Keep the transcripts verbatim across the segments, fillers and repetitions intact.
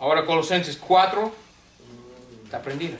Ahora Colosenses cuatro. Está prendida.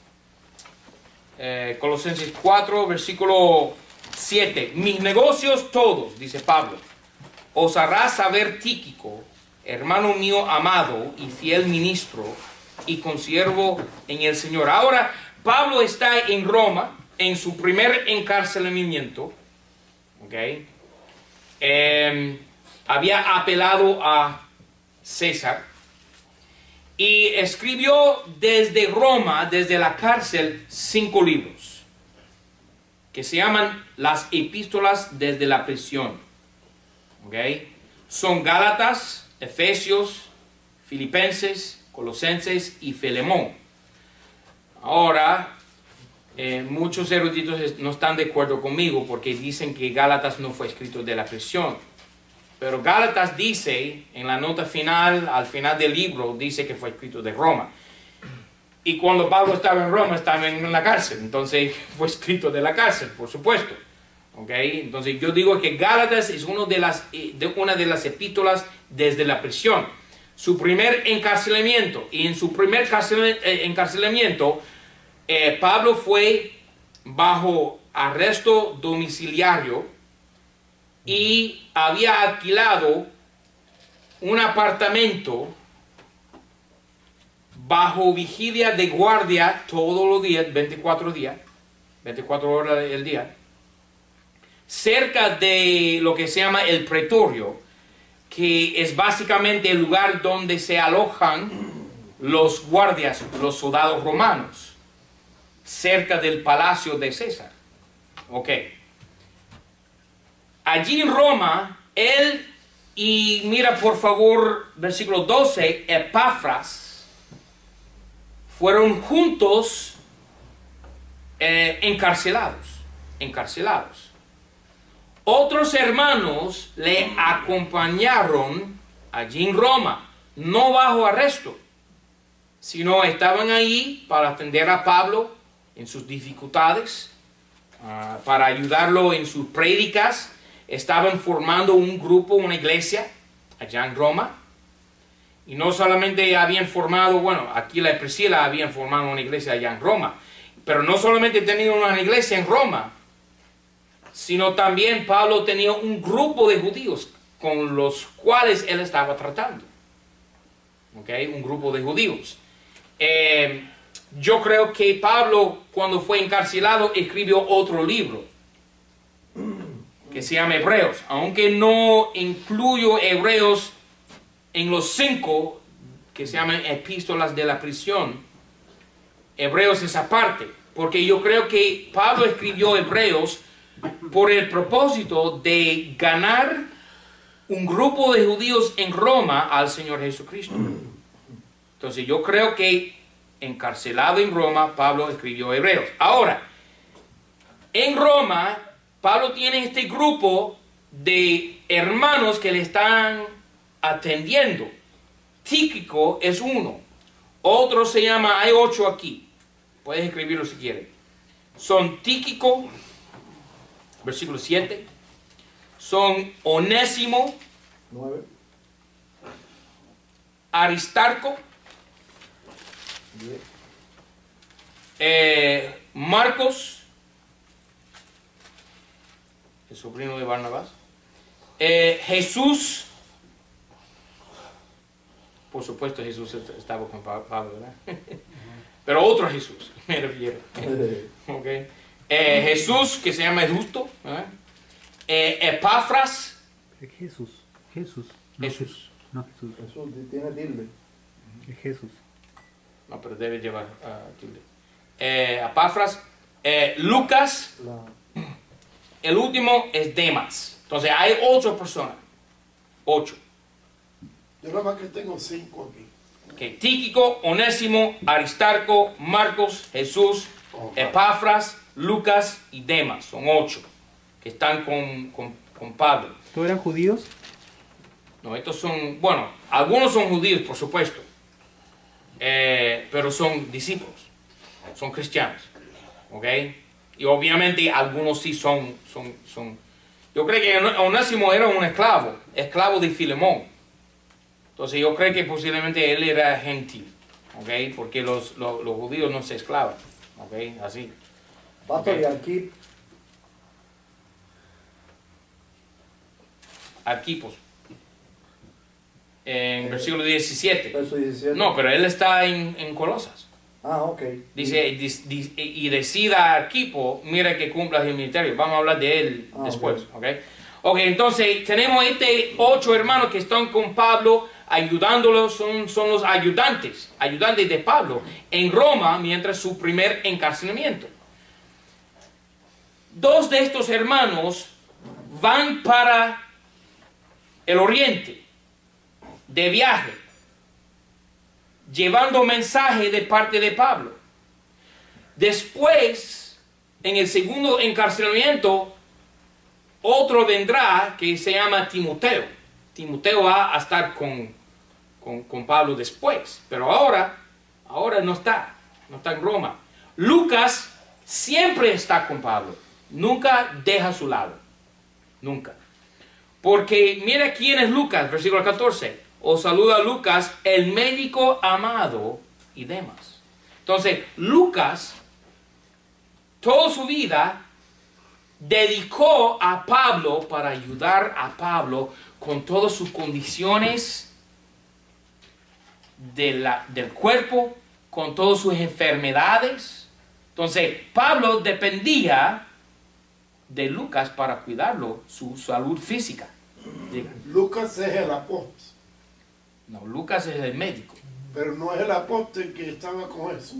Eh, Colosenses cuatro, versículo siete. Mis negocios todos, dice Pablo, os hará saber Tíquico, hermano mío amado y fiel ministro y consiervo en el Señor. Ahora, Pablo está en Roma, en su primer encarcelamiento. ¿Okay? Eh, había apelado a César y escribió desde Roma, desde la cárcel, cinco libros que se llaman las epístolas desde la prisión. ¿Okay? Son Gálatas, Efesios, Filipenses, Colosenses y Filemón. Ahora, eh, muchos eruditos no están de acuerdo conmigo porque dicen que Gálatas no fue escrito de la prisión. Pero Gálatas dice, en la nota final, al final del libro, dice que fue escrito de Roma. Y cuando Pablo estaba en Roma, estaba en la cárcel. Entonces, fue escrito de la cárcel, por supuesto. ¿Okay? Entonces, yo digo que Gálatas es uno de las, de una de las epístolas desde la prisión. Su primer encarcelamiento. Y en su primer encarcelamiento, eh, Pablo fue bajo arresto domiciliario y había alquilado un apartamento bajo vigilia de guardia todos los días, veinticuatro días, veinticuatro horas del día, cerca de lo que se llama el pretorio, que es básicamente el lugar donde se alojan los guardias, los soldados romanos, cerca del palacio de César. Ok. Allí en Roma, él, y mira por favor, versículo doce, Epafras, fueron juntos eh, encarcelados, encarcelados. Otros hermanos le acompañaron allí en Roma, no bajo arresto, sino estaban ahí para atender a Pablo en sus dificultades, uh, para ayudarlo en sus prédicas. Estaban formando un grupo, una iglesia allá en Roma. Y no solamente habían formado, bueno, aquí la Priscila habían formado una iglesia allá en Roma, pero no solamente tenían una iglesia en Roma, sino también Pablo tenía un grupo de judíos con los cuales él estaba tratando. ¿Ok? Un grupo de judíos. Eh, yo creo que Pablo, cuando fue encarcelado, escribió otro libro que se llama Hebreos, aunque no incluyo Hebreos en los cinco que se llaman epístolas de la prisión. Hebreos es aparte, porque yo creo que Pablo escribió Hebreos por el propósito de ganar un grupo de judíos en Roma al Señor Jesucristo. Entonces yo creo que encarcelado en Roma, Pablo escribió Hebreos. Ahora, en Roma, Pablo tiene este grupo de hermanos que le están atendiendo. Tíquico es uno. Otro se llama, hay ocho aquí. Puedes escribirlo si quieres. Son Tíquico, versículo siete. Son Onésimo, nueve. Aristarco, diez. Eh, Marcos, el sobrino de Barnabás, eh, Jesús, por supuesto Jesús estaba con Pablo, ¿verdad? Pero otro Jesús, me refiero. Okay. Eh, Jesús, que se llama el justo, ¿verdad? Eh, Epafras, Jesús, Jesús, no Jesús. No, Jesús. Jesús tiene tilde. Es Jesús. No, pero debe llevar uh, tilde. Eh, Epafras, eh, Lucas, La... el último es Demas. Entonces hay ocho personas. Ocho. Yo nada más que tengo cinco aquí. Okay. Tíquico, Onésimo, Aristarco, Marcos, Jesús, Oh, Epafras, Lucas y Demas. Son ocho que están con, con, con Pablo. ¿Todos eran judíos? No, estos son, bueno, algunos son judíos, por supuesto, eh, pero son discípulos, son cristianos, ¿ok? Y obviamente algunos sí son, son, son. Yo creo que Onésimo era un esclavo, esclavo de Filemón, Entonces yo creo que posiblemente él era gentil, ¿ok? Porque los, los, los judíos no se esclavan, ¿ok? Así. Pastor, Ok. y aquí, Arquipos. En versículo diecisiete. verso diecisiete. No, pero él está en, en Colosas. Ah, ok. Dice, dis- dis- y decida a Arquipo, mira que cumpla el ministerio. Vamos a hablar de él Ah, después, ¿ok? Ok, entonces tenemos este ocho hermanos que están con Pablo, ayudándolos, son, son los ayudantes, ayudantes de Pablo, en Roma, mientras su primer encarcelamiento. Dos de estos hermanos van para el oriente, de viaje, llevando mensaje de parte de Pablo. Después, en el segundo encarcelamiento, otro vendrá que se llama Timoteo. Timoteo va a estar con, con, con Pablo después, pero ahora, ahora no está, no está en Roma. Lucas siempre está con Pablo, nunca deja su lado, nunca. Porque mira quién es Lucas, versículo catorce. Os saluda Lucas, el médico amado y demás. Entonces, Lucas, toda su vida, dedicó a Pablo para ayudar a Pablo con todas sus condiciones de la, del cuerpo, con todas sus enfermedades. Entonces, Pablo dependía de Lucas para cuidarlo, su salud física. Diga. Lucas es el apóstol, No, Lucas es el médico. pero no es el apóstol que estaba con Jesús.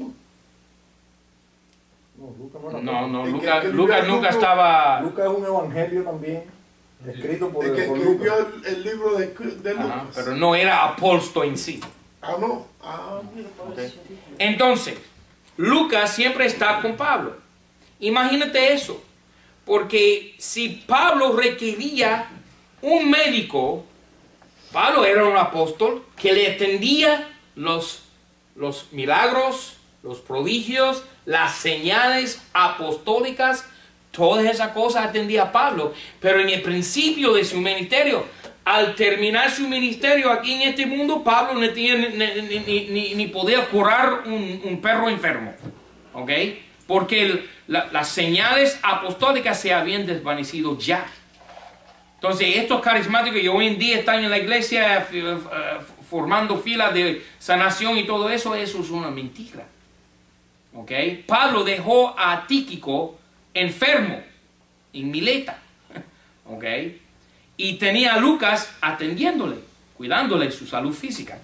No, Lucas no era No, no, El que Lucas, escribió Lucas el nunca libro- estaba... Lucas es un evangelio también, escrito por, El que por escribió Lucas. el, el libro de, de Lucas. Ajá, pero no era apóstol en sí. Ah, no. Ah, mira, Ok. parece. Entonces, Lucas siempre está con Pablo. Imagínate eso. Porque si Pablo requería un médico, Pablo era un apóstol que le atendía los, los milagros, los prodigios, las señales apostólicas, todas esas cosas atendía a Pablo. Pero en el principio de su ministerio, al terminar su ministerio aquí en este mundo, Pablo no tenía ni, ni, ni, ni- ni podía curar un, un perro enfermo. ¿Ok? Porque el- la- las señales apostólicas se habían desvanecido ya. Entonces, estos carismáticos que hoy en día están en la iglesia eh, eh, formando filas de sanación y todo eso, eso es una mentira. ¿Ok? Pablo dejó a Tíquico enfermo en Mileta. ¿Ok? Y tenía a Lucas atendiéndole, cuidándole su salud física.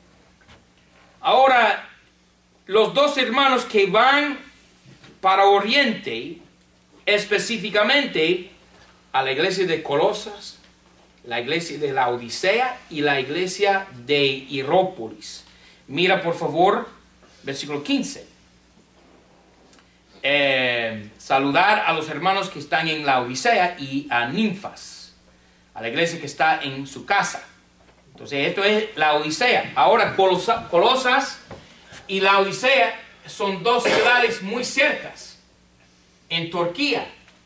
Ahora, los dos hermanos que van para Oriente, específicamente a la iglesia de Colosas, la iglesia de la Odisea y la iglesia de Hierópolis. Mira por favor, versículo quince. Eh, saludar a los hermanos que están en la Odisea y a Ninfas, a la iglesia que está en su casa. Entonces esto es la Odisea. Ahora Colosa- Colosas y la Odisea son dos ciudades muy cercas en Turquía,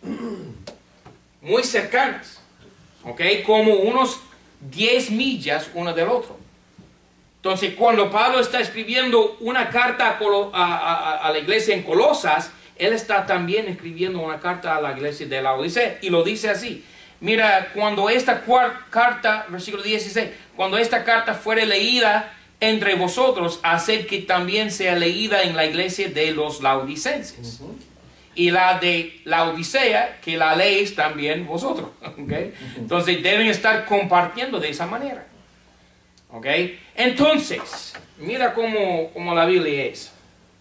muy cercanas, ¿ok? Como unos diez millas uno del otro. Entonces, cuando Pablo está escribiendo una carta a, Colo- a- a- a la iglesia en Colosas, él está también escribiendo una carta a la iglesia de la Odisea, y lo dice así. Mira, cuando esta cuar- carta, versículo dieciséis, cuando esta carta fuere leída entre vosotros, haced que también sea leída en la iglesia de los laodicenses. Y la de la Odisea, que la leéis también vosotros. ¿Okay? Entonces deben estar compartiendo de esa manera. ¿Ok? Entonces, mira cómo, cómo la Biblia es.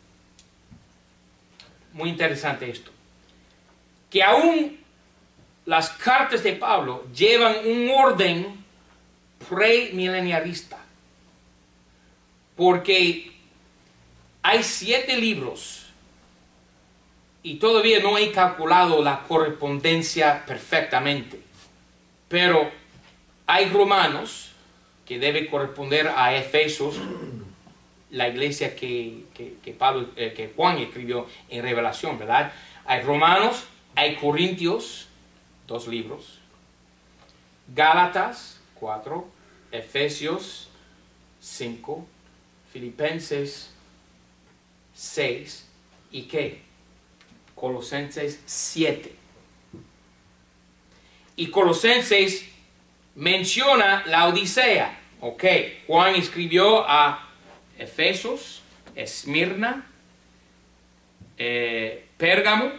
Muy interesante esto. Que aún las cartas de Pablo llevan un orden premilenialista. Porque hay siete libros y todavía no he calculado la correspondencia perfectamente. Pero hay Romanos, que debe corresponder a Efesios, la iglesia que, que, que, Pablo, eh, que Juan escribió en Revelación, ¿verdad? Hay Romanos, hay Corintios, dos libros, Gálatas, cuatro, Efesios, cinco, Filipenses seis y ¿qué? Colosenses siete. Y Colosenses menciona la Odisea. Ok, Juan escribió a Efesos, Esmirna, eh, Pérgamo,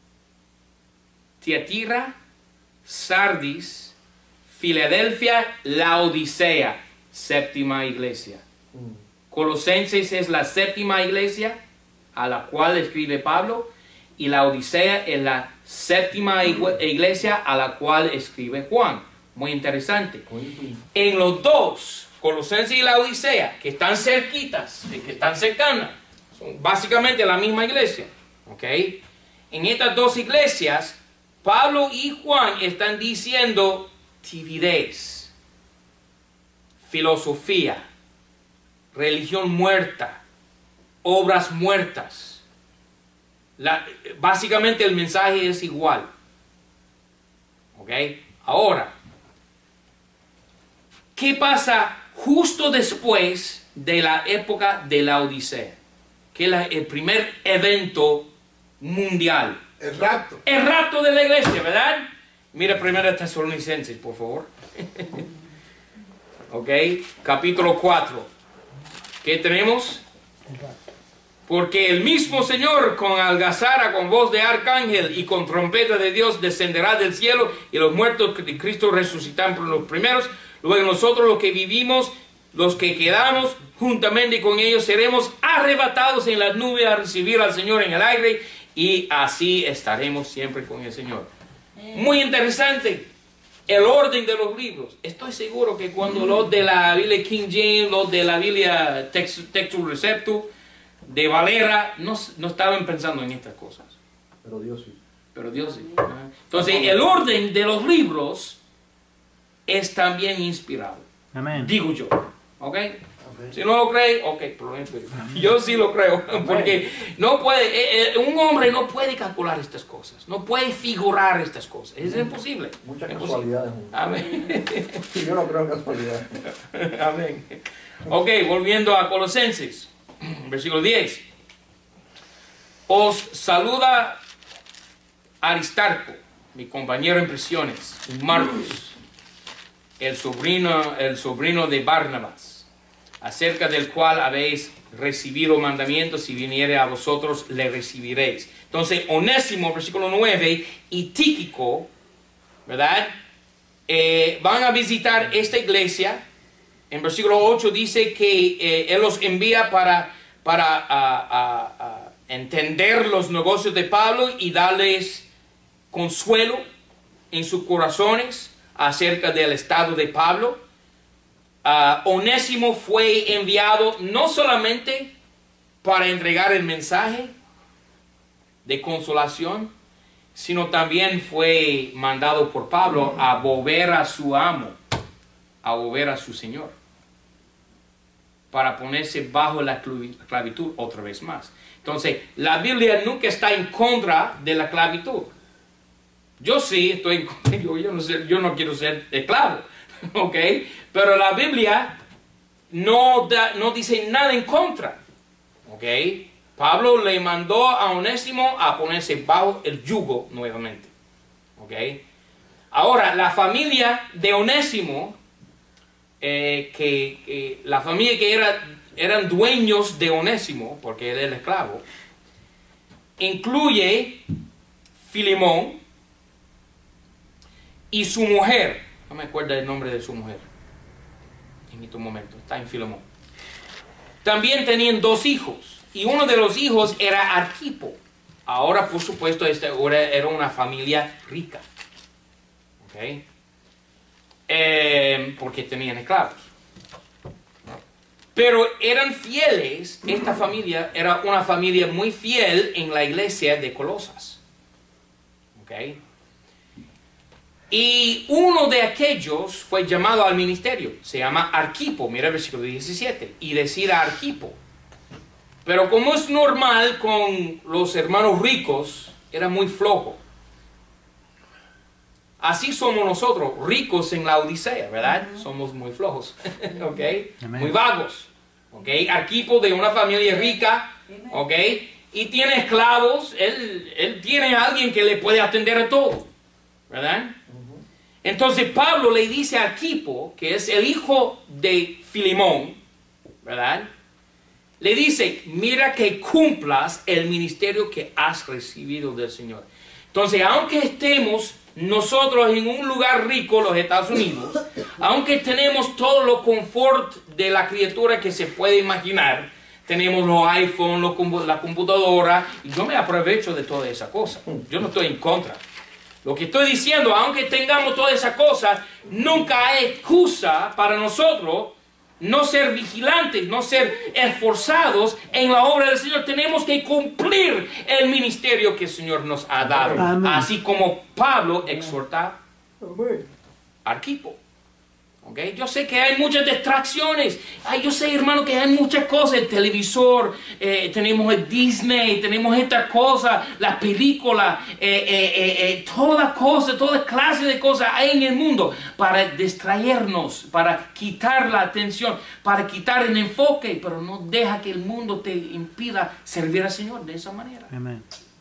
Tiatira, Sardis, Filadelfia, la Odisea, séptima iglesia. Colosenses es la séptima iglesia a la cual escribe Pablo, y la Odisea es la séptima iglesia a la cual escribe Juan. Muy interesante. En los dos, Colosenses y la Odisea, que están cerquitas, que están cercanas, son básicamente la misma iglesia. ¿Ok? En estas dos iglesias, Pablo y Juan están diciendo timidez, filosofía, religión muerta, obras muertas. La, básicamente el mensaje es igual. ¿Ok? Ahora, ¿qué pasa justo después de la época de la Odisea? Que es la, el primer evento mundial. El rapto. El rapto de la iglesia, ¿verdad? Mira primero Tesalonicenses, por favor. Ok, capítulo cuatro. ¿Qué tenemos? Porque el mismo Señor con algazara, con voz de arcángel y con trompeta de Dios descenderá del cielo, y los muertos de Cristo resucitarán por los primeros. Luego nosotros los que vivimos, los que quedamos juntamente con ellos, seremos arrebatados en las nubes a recibir al Señor en el aire, y así estaremos siempre con el Señor. Muy interesante el orden de los libros. Estoy seguro que cuando los de la Biblia King James, los de la Biblia Textus Receptus, de Valera, no, no estaban pensando en estas cosas. Pero Dios sí. Pero Dios sí. Entonces, el orden de los libros es también inspirado. Amén. Digo yo. ¿Ok? Si no lo cree, ok, problema tuyo. Yo sí lo creo. Porque no puede, eh, eh, un hombre no puede calcular estas cosas. No puede figurar estas cosas. Es imposible. Muchas Imposible. casualidades. Amén. Yo no creo en casualidades. Amén. Ok, volviendo a Colosenses. Versículo diez. Os saluda Aristarco, mi compañero en prisiones, y Marcos, el sobrino, el sobrino de Barnabas, acerca del cual habéis recibido mandamientos, si viniere a vosotros le recibiréis. Entonces, Onésimo, versículo nueve, y Tíquico, ¿verdad? Eh, van a visitar esta iglesia. En versículo ocho dice que eh, Él los envía para, para a, a, a entender los negocios de Pablo y darles consuelo en sus corazones acerca del estado de Pablo. Uh, Onésimo fue enviado no solamente para entregar el mensaje de consolación, sino también fue mandado por Pablo a volver a su amo, a volver a su Señor, para ponerse bajo la esclavitud otra vez más. Entonces, la Biblia nunca está en contra de la esclavitud. Yo sí estoy en contra, yo, yo, no, sé, yo no quiero ser esclavo, ¿ok? Pero la Biblia no, da, no dice nada en contra, ¿ok? Pablo le mandó a Onésimo a ponerse bajo el yugo nuevamente, ¿ok? Ahora, la familia de Onésimo, eh, que, que la familia que era, eran dueños de Onésimo, porque él era el esclavo, incluye Filemón y su mujer. No me acuerdo el nombre de su mujer en este momento, está en Filemón. También tenían dos hijos, y uno de los hijos era Arquipo. Ahora, por supuesto, esta era una familia rica, ¿ok? Eh, porque tenían esclavos. Pero eran fieles, esta familia era una familia muy fiel en la iglesia de Colosas, ¿ok? Y uno de aquellos fue llamado al ministerio, se llama Arquipo, mira el versículo diecisiete, y decida Arquipo. Pero como es normal con los hermanos ricos, era muy flojo. así somos nosotros, ricos en la Odisea, ¿verdad? Somos muy flojos, ¿ok? Amén. Muy vagos, ¿ok? Arquipo de una familia rica, ¿ok? Y tiene esclavos, él, él tiene a alguien que le puede atender a todo, ¿verdad? Entonces Pablo le dice a Arquipo, que es el hijo de Filemón, ¿verdad? Le dice, mira que cumplas el ministerio que has recibido del Señor. Entonces, aunque estemos nosotros en un lugar rico, los Estados Unidos, aunque tenemos todo lo confort de la criatura que se puede imaginar, tenemos los iPhones, los compu- la computadora, y yo me aprovecho de toda esa cosa. Yo no estoy en contra. Lo que estoy diciendo, aunque tengamos toda esa cosa, nunca hay excusa para nosotros no ser vigilantes, no ser esforzados en la obra del Señor. Tenemos que cumplir el ministerio que el Señor nos ha dado. Amén. Así como Pablo exhorta Amén. a Arquipo. ¿Okay? Yo sé que hay muchas distracciones. Ay, yo sé, hermano, que hay muchas cosas. El televisor, eh, tenemos el Disney, tenemos esta cosa, las películas, eh, eh, eh, eh, toda cosa, toda clase de cosas hay en el mundo para distraernos, para quitar la atención, para quitar el enfoque, pero no deja que el mundo te impida servir al Señor de esa manera. Amén.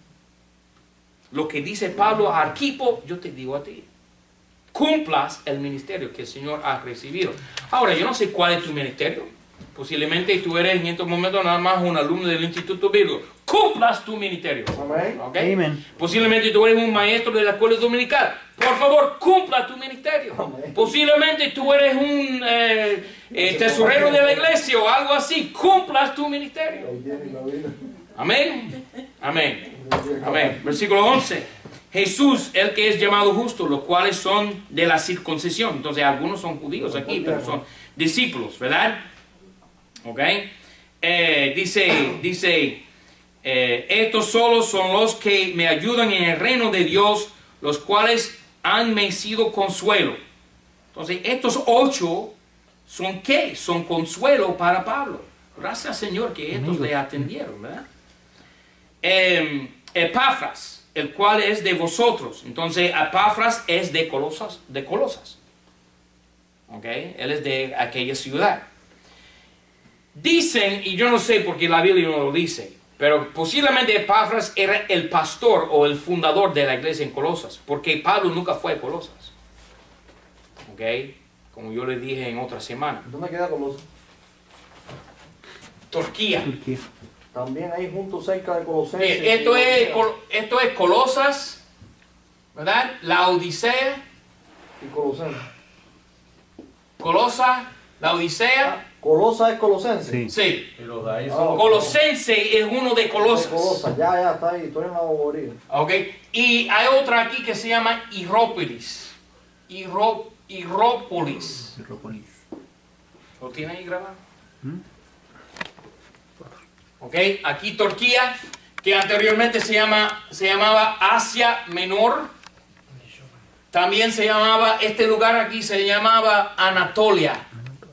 Lo que dice Pablo a Arquipo, yo te digo a ti. Cumplas el ministerio que el Señor ha recibido. Ahora, yo no sé cuál es tu ministerio. Posiblemente tú eres en estos momentos nada más un alumno del Instituto Bíblico. Cumplas tu ministerio. Amén. ¿Ok? Amén. Posiblemente tú eres un maestro de la escuela dominical. Por favor, cumpla tu ministerio. Amén. Posiblemente tú eres un eh, eh, tesorero de la iglesia o algo así. Cumplas tu ministerio. Ahí tiene la vida. Amén. Amén. Amén. Versículo once. Jesús, el que es llamado justo, los cuales son de la circuncisión. Entonces, algunos son judíos aquí, pero son discípulos, ¿verdad? ¿Ok? Eh, dice, dice, eh, estos solos son los que me ayudan en el reino de Dios, los cuales han me sido consuelo. Entonces, estos ocho son ¿qué? Son consuelo para Pablo. Gracias, Señor, que estos le atendieron, ¿verdad? Eh, Epafras, el cual es de vosotros. Entonces, Epafras es de Colosas, de Colosas. ¿Ok? Él es de aquella ciudad. Dicen, y yo no sé por qué la Biblia no lo dice, pero posiblemente Epafras era el pastor o el fundador de la iglesia en Colosas, porque Pablo nunca fue a Colosas. ¿Ok? Como yo le dije en otra semana. ¿Dónde queda Colosas? Turquía. Turquía. También ahí junto cerca de Colosenses. Bien, esto es, Col- esto es Colosas, ¿verdad? La Odisea, Y Colosenses. Colosa, la Odisea. Colosa es Colosenses. Sí. Sí. Y los de ahí Ah, son Colosense es uno de De Colosas. Colosas, ya, ya está ahí. Estoy en la bobería. ¿Ok? Y hay otra aquí que se llama Hierópolis. Hieró- Hierópolis. Hierópolis. ¿Lo tiene ahí grabado? ¿Mm? ¿Ok? Aquí Turquía, que anteriormente se, llama, se llamaba Asia Menor. También se llamaba, este lugar aquí se llamaba Anatolia.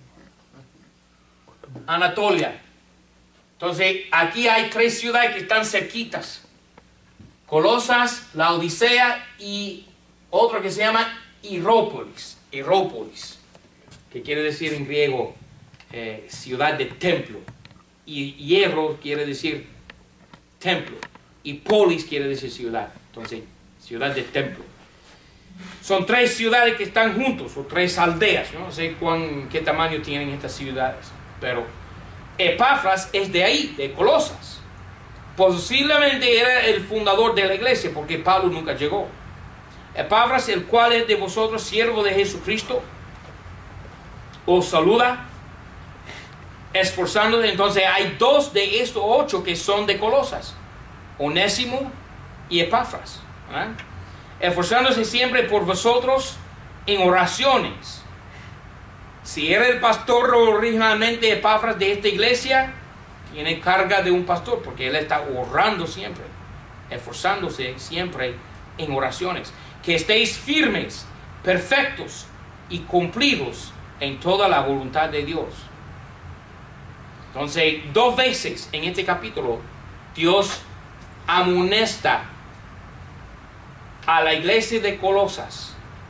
Anatolia. Entonces, aquí hay tres ciudades que están cerquitas. Colosas, la Odisea y otro que se llama Hierópolis. Hierópolis, que quiere decir en griego eh, ciudad de templo. Y hierro quiere decir templo. Y polis quiere decir ciudad. Entonces, ciudad de templo. Son tres ciudades que están juntos, o tres aldeas. Yo no sé cuán, qué tamaño tienen estas ciudades. Pero Epafras es de ahí, de Colosas. Posiblemente era el fundador de la iglesia, porque Pablo nunca llegó. Epafras, el cual es de vosotros, siervo de Jesucristo, os saluda, esforzándose. Entonces hay dos de estos ocho que son de Colosas, Onésimo y Epafras, ¿verdad? Esforzándose siempre por vosotros en oraciones. Si era el pastor originalmente Epafras de esta iglesia, tiene carga de un pastor, porque él está orando siempre, esforzándose siempre en oraciones. Que estéis firmes, perfectos y cumplidos en toda la voluntad de Dios. Entonces, dos veces en este capítulo, Dios amonesta a la iglesia de Colosas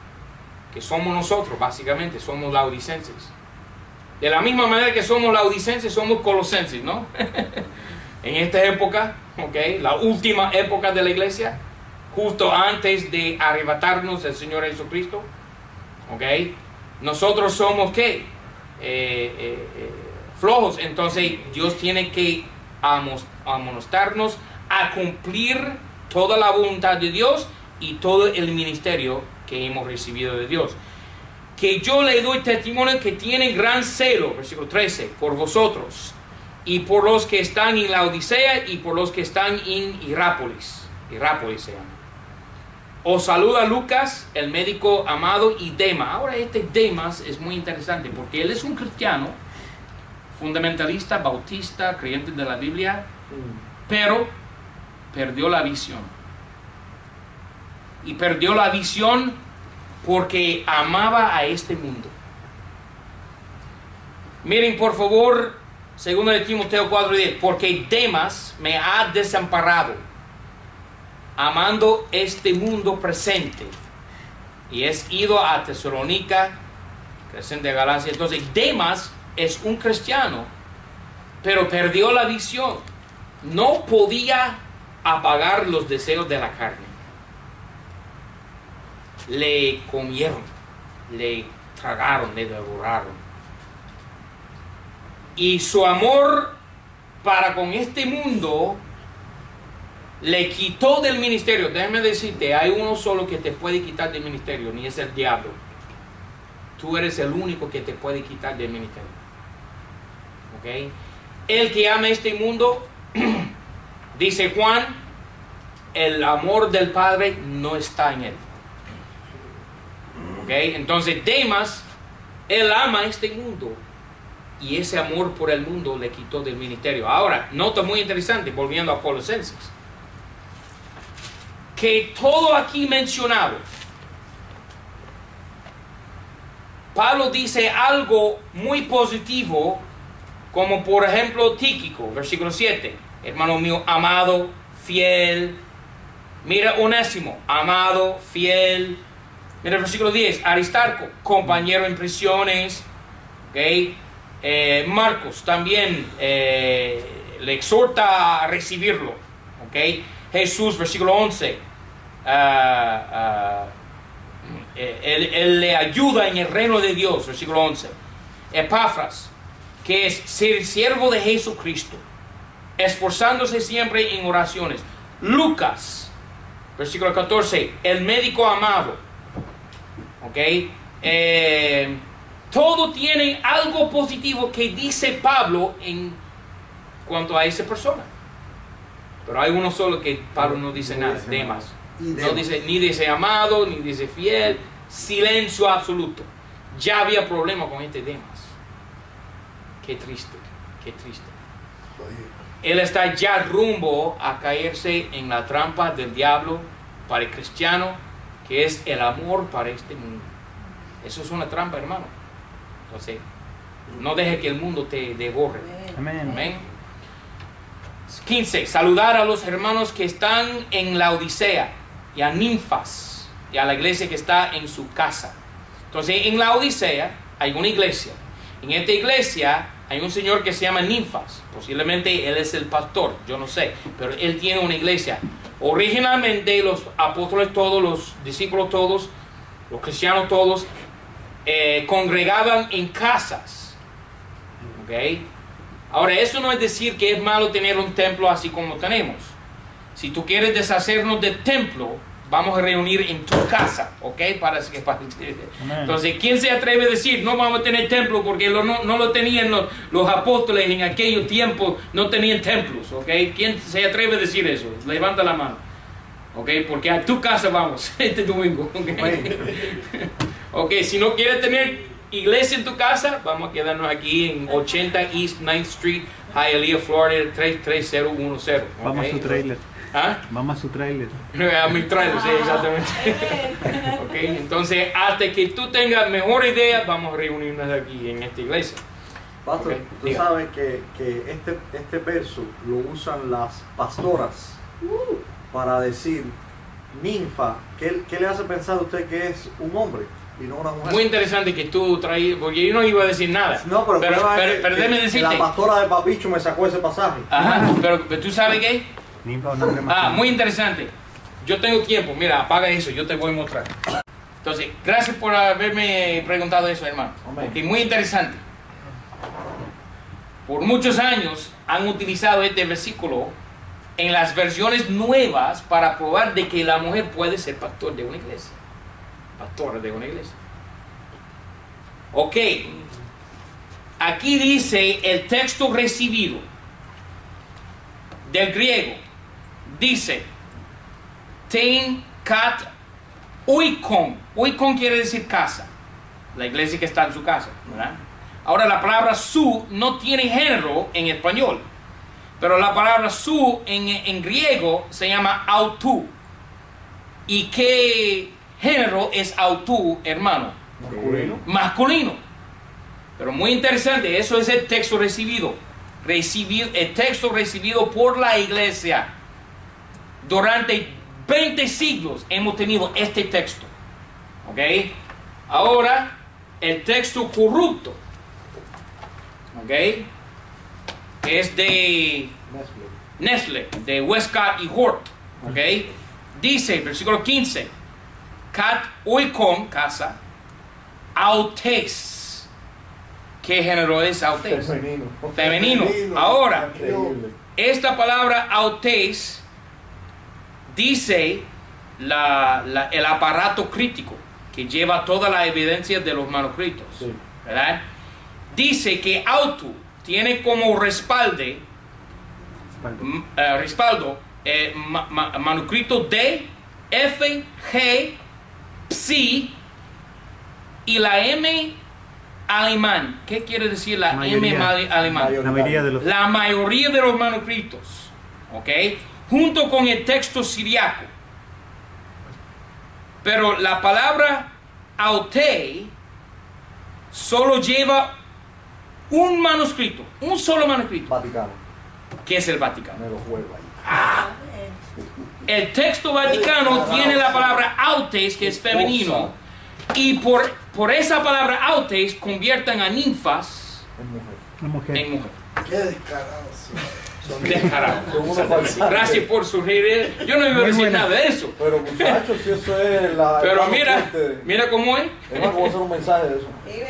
que somos nosotros, básicamente, somos laodicenses. De la misma manera que somos laodicenses, somos colosenses, ¿no? En esta época, ¿ok? La última época de la iglesia, justo antes de arrebatarnos el Señor Jesucristo, ¿ok? Nosotros somos, ¿qué? Eh, eh, eh, flojos. Entonces Dios tiene que amos- amonestarnos a cumplir toda la voluntad de Dios y todo el ministerio que hemos recibido de Dios. Que yo le doy testimonio que tiene gran celo, versículo trece, por vosotros y por los que están en la Odisea y por los que están en Hierápolis. Hierápolis se llama. Os saluda Lucas, el médico amado, y Demas. Ahora este Demas es muy interesante porque él es un cristiano, fundamentalista, bautista, creyente de la Biblia, pero perdió la visión. Y perdió la visión porque amaba a este mundo. Miren por favor, segundo de Timoteo cuatro diez, porque Demas me ha desamparado, amando este mundo presente, y es ido a Tesalónica, presente de Galacia. Entonces Demas es un cristiano, pero perdió la visión. No podía apagar los deseos de la carne. Le comieron, le tragaron, le devoraron. Y su amor para con este mundo le quitó del ministerio. Déjame decirte, hay uno solo que te puede quitar del ministerio, ni es el diablo. Tú eres el único que te puede quitar del ministerio. ¿Ok? El que ama este mundo, dice Juan, el amor del Padre no está en él. ¿Ok? Entonces Demas, él ama este mundo. Y ese amor por el mundo le quitó del ministerio. Ahora, nota muy interesante, volviendo a Colosenses, que todo aquí mencionado, Pablo dice algo muy positivo, como por ejemplo Tíquico, versículo siete, hermano mío, amado, fiel. Mira Onésimo, amado, fiel. Mira el versículo diez, Aristarco, compañero en prisiones. ¿Ok? Eh, Marcos también eh, le exhorta a recibirlo. ¿Ok? Jesús, versículo once, uh, uh, él, él le ayuda en el reino de Dios, versículo once. Epafras, que es ser siervo de Jesucristo, esforzándose siempre en oraciones. Lucas, versículo catorce, el médico amado. ¿Ok? Eh, todo tiene algo positivo que dice Pablo en cuanto a esa persona. Pero hay uno solo que Pablo no dice nada, Demas. No dice, ni dice amado, ni dice fiel, silencio absoluto. Ya había problema con este Demas. Qué triste, qué triste. Él está ya rumbo a caerse en la trampa del diablo para el cristiano, que es el amor para este mundo. Eso es una trampa, hermano. Entonces, no deje que el mundo te devore. Amén. Amén. quince. Saludar a los hermanos que están en la Odisea y a Ninfas y a la iglesia que está en su casa. Entonces, en la Odisea hay una iglesia. En esta iglesia hay un señor que se llama Ninfas. Posiblemente él es el pastor, yo no sé, pero él tiene una iglesia. Originalmente los apóstoles todos, los discípulos todos, los cristianos todos, eh, congregaban en casas. ¿Ok? Ahora, eso no es decir que es malo tener un templo así como tenemos. Si tú quieres deshacernos del templo, vamos a reunir en tu casa, ¿ok? Para que, para, entonces, ¿quién se atreve a decir no vamos a tener templo porque lo, no, no lo tenían los, los apóstoles en aquellos tiempos, no tenían templos, ¿ok? ¿Quién se atreve a decir eso? Levanta la mano, ¿ok? Porque a tu casa vamos este domingo, ¿ok? Ok, si no quieres tener iglesia en tu casa, vamos a quedarnos aquí en ochenta East ninth Street, Hialeah, Florida, tres tres cero uno cero. ¿Okay? Vamos a su trailer. ¿Ah? Vamos a su trailer. A mi trailer, sí, exactamente. Ok, entonces, hasta que tú tengas mejor idea, vamos a reunirnos aquí en esta iglesia. Pastor, Ok, tú diga. sabes que, que este, este verso lo usan las pastoras para decir ninfa. ¿Qué, qué le hace pensar a usted que es un hombre? y no una mujer. Muy interesante que tú traías, porque yo no iba a decir nada. No, pero, el pero, problema pero, es que- pero déjame que decirte. la pastora de Papicho me sacó ese pasaje. Ajá, pero, pero tú sabes qué. Ninfa o nombre Ah, masculino. muy interesante. Yo tengo tiempo, mira, apaga eso, yo te voy a mostrar. Entonces, gracias por haberme preguntado eso, hermano. Amén. Porque muy interesante. Por muchos años han utilizado este versículo en las versiones nuevas para probar de que la mujer puede ser pastor de una iglesia. Pastora de una iglesia. Ok. Aquí dice el texto recibido del griego. Dice, Tein kat oikon. Oikon quiere decir casa. La iglesia que está en su casa, ¿verdad? Ahora la palabra su no tiene género en español. Pero la palabra su en, en griego se llama autu. ¿Y qué género es autu, hermano? Masculino. Masculino. Pero muy interesante, eso es el texto recibido. Recibir, el texto recibido por la iglesia. Durante veinte siglos hemos tenido este texto. ¿Ok? Ahora, el texto corrupto. ¿Ok? Es de Nestle, de Westcott y Hort. ¿Ok? Dice, versículo quince. Kat oikon, casa. Autes. ¿Qué género es autes? Femenino. Femenino. Ahora, Increíble. esta palabra autes dice la, la- el aparato crítico que lleva toda la evidencia de los manuscritos. Sí. ¿Verdad? Dice que autu tiene como respalde, Espalda. m- eh, respaldo eh, ma- ma- manuscrito D, F, G, Psi y la M alemán. ¿Qué quiere decir la Mayoría. M mali- alemán? Mayoría. La mayoría de los. La mayoría de los manuscritos, ¿ok? Junto con el texto siriaco. Pero la palabra aute solo lleva un manuscrito, un solo manuscrito, Vaticano. que es el Vaticano. Me lo juego ahí. El texto vaticano tiene la palabra autes, que es femenino, y por, por esa palabra autes convierten a ninfas Es mujer. Una mujer. en mujer. Qué descarados son. Descarado. Son unos falsantes. Gracias por sugerir. Yo no iba a Muy decir buena. nada de eso. Pero muchachos, si eso es la. Pero el mira, fuerte. mira cómo es. Es más, ¿cómo hacer un mensaje de eso?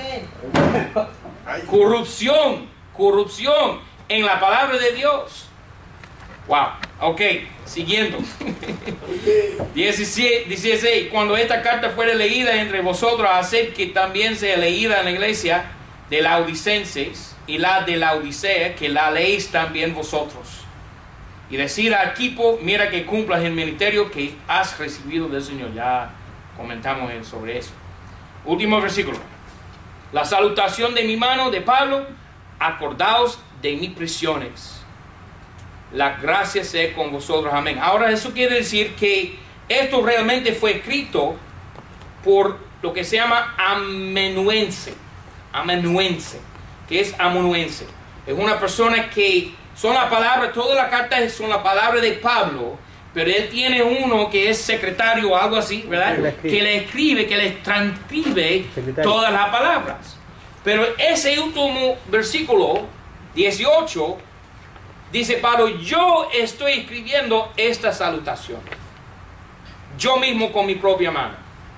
Ay, Corrupción, corrupción en la palabra de Dios. Wow, ok, siguiendo. oye, diecisiete, dieciséis. Cuando esta carta fuere leída entre vosotros, haced que también sea leída en la iglesia de Laodicenses y la de la Odisea, que la leéis también vosotros. Y decir a Equipo, mira que cumplas el ministerio que has recibido del Señor. Ya comentamos sobre eso. Último versículo. La salutación de mi mano de Pablo, acordaos de mis prisiones. La gracia sea con vosotros. Amén. Ahora eso quiere decir que esto realmente fue escrito por lo que se llama amanuense. Amanuense. ¿Qué es amanuense? Es una persona que son las palabras, todas las cartas son las palabras de Pablo, pero él tiene uno que es secretario o algo así, ¿verdad? Que le escribe. Que le escribe, que le transcribe Secretario. todas las palabras. Pero ese último versículo, dieciocho, dice Pablo, yo estoy escribiendo esta salutación. Yo mismo con mi propia mano.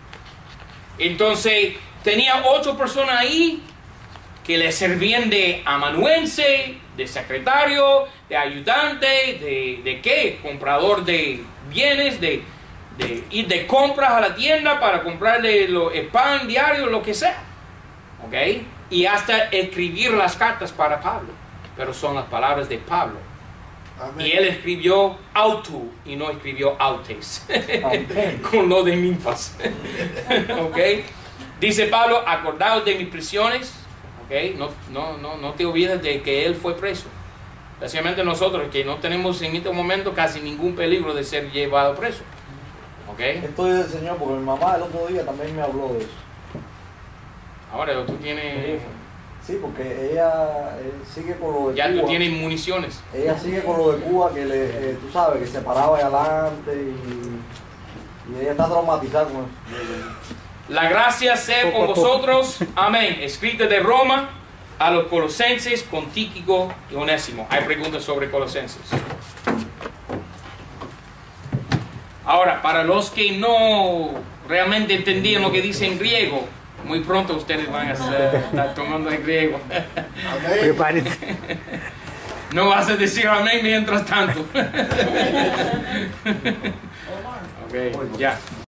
Entonces, tenía ocho personas ahí que le servían de amanuense, de secretario, de ayudante, de, de qué, comprador de bienes, de, de ir de compras a la tienda para comprarle lo- el pan diario, lo que sea. ¿Ok? Y hasta escribir las cartas para Pablo. Pero son las palabras de Pablo. amén. Y él escribió autu y no escribió autes. Amén. Con lo de ninfas. ¿Ok? Dice Pablo, acordaos de mis prisiones. ¿Ok? No, no, no, no te olvides de que él fue preso. Especialmente nosotros, que no tenemos en este momento casi ningún peligro de ser llevado preso. ¿Ok? Esto es del Señor, porque mi mamá el otro día también me habló de eso. Ahora tú tienes... Sí, porque ella eh, sigue con lo de Ya Cuba. tú tienes municiones. Ella sigue con lo de Cuba, que le, eh, tú sabes, que se paraba ahí adelante y, y ella está traumatizada con eso. La gracia sea con vosotros. Amén. Escrita de Roma a los Colosenses con Tíquico y Onésimo. Hay preguntas sobre Colosenses. Ahora, para los que no realmente entendían lo que dice en griego, muy pronto ustedes van a estar tomando el griego. Amén. Prepárense. No vas a decir amén mientras tanto. Ok, ya.